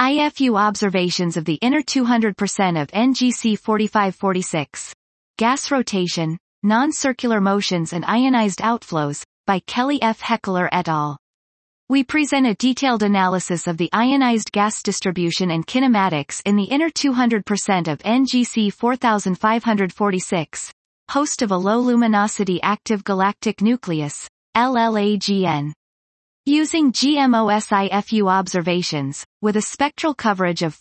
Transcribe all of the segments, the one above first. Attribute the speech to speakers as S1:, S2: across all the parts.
S1: IFU observations of the inner 200% of NGC 4546. Gas rotation, non-circular motions and ionized outflows, by Kelly F. Heckler et al. We present a detailed analysis of the ionized gas distribution and kinematics in the inner 200% of NGC 4546, host of a low-luminosity active galactic nucleus, LLAGN. Using GMOSIFU observations, with a spectral coverage of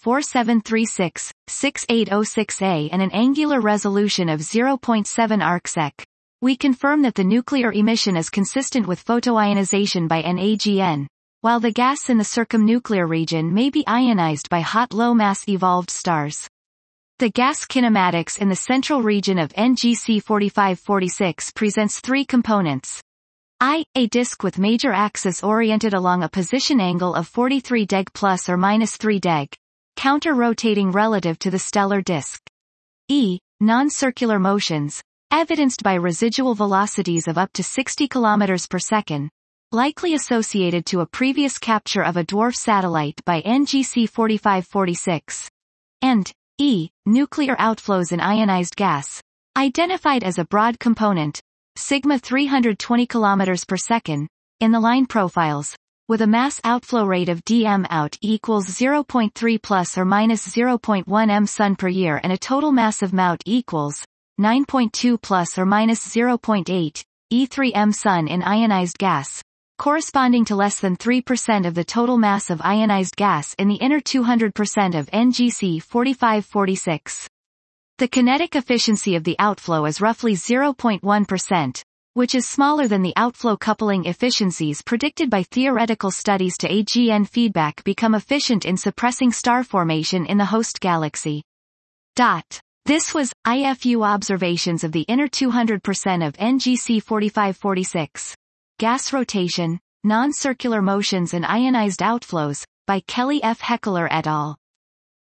S1: 4736-6806A and an angular resolution of 0.7 arcsec, we confirm that the nuclear emission is consistent with photoionization by NAGN, while the gas in the circumnuclear region may be ionized by hot low-mass evolved stars. The gas kinematics in the central region of NGC 4546 presents three components. A disk with major axis oriented along a position angle of 43 deg plus or minus 3 deg, counter-rotating relative to the stellar disk. Non-circular motions, evidenced by residual velocities of up to 60 km per second, likely associated to a previous capture of a dwarf satellite by NGC 4546. And nuclear outflows in ionized gas, identified as a broad component, sigma 320 km per second, in the line profiles, with a mass outflow rate of dm out equals 0.3 plus or minus 0.1 m sun per year and a total mass of MOUT equals 9.2 plus or minus 0.8 E3 m sun in ionized gas, corresponding to less than 3% of the total mass of ionized gas in the inner 200% of NGC 4546. The kinetic efficiency of the outflow is roughly 0.1%, which is smaller than the outflow coupling efficiencies predicted by theoretical studies to AGN feedback become efficient in suppressing star formation in the host galaxy. This was IFU observations of the inner 200% of NGC 4546. Gas rotation, non-circular motions and ionized outflows, by Kelly F. Heckler et al.